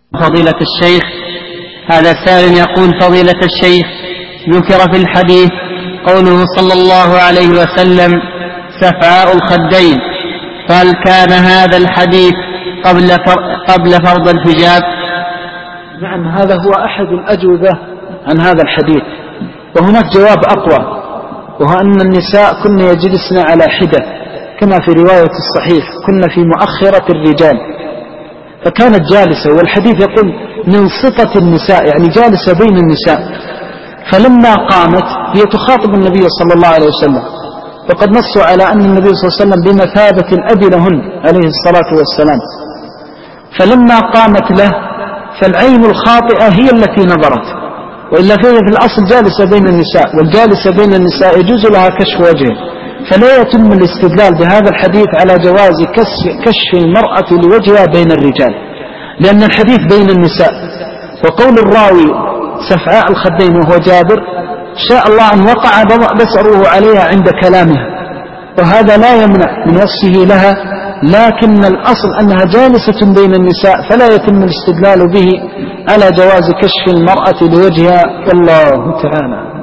فضيلة الشيخ، هذا سائل يقول: فضيلة الشيخ، ذكر في الحديث قوله صلى الله عليه وسلم سفعاء الخدين، فهل كان هذا الحديث قبل فرض الحجاب؟ نعم، هذا هو أحد الأجوبة عن هذا الحديث، وهناك جواب أقوى، وهو أن النساء كن يجلسن على حدة كما في رواية الصحيح، كن في مؤخرة الرجال، فكانت جالسة، والحديث يقول من صفة النساء، يعني جالسة بين النساء. فلما قامت هي تخاطب النبي صلى الله عليه وسلم، وقد نصوا على أن النبي صلى الله عليه وسلم بمثابة الأب لهن عليه الصلاة والسلام. فلما قامت له فالعين الخاطئة هي التي نظرت، وإلا فهي في الأصل جالسة بين النساء، والجالسة بين النساء يجوز لها كشف وجهه، فلا يتم الاستدلال بهذا الحديث على جواز كشف المرأة لوجهها بين الرجال، لأن الحديث بين النساء. وقول الراوي سفعاء الخدين وهو جابر شاء الله أن وقع بصره عليها عند كلامها، وهذا لا يمنع من وصفه لها، لكن الأصل أنها جالسة بين النساء، فلا يتم الاستدلال به على جواز كشف المرأة لوجهها، والله تعالى.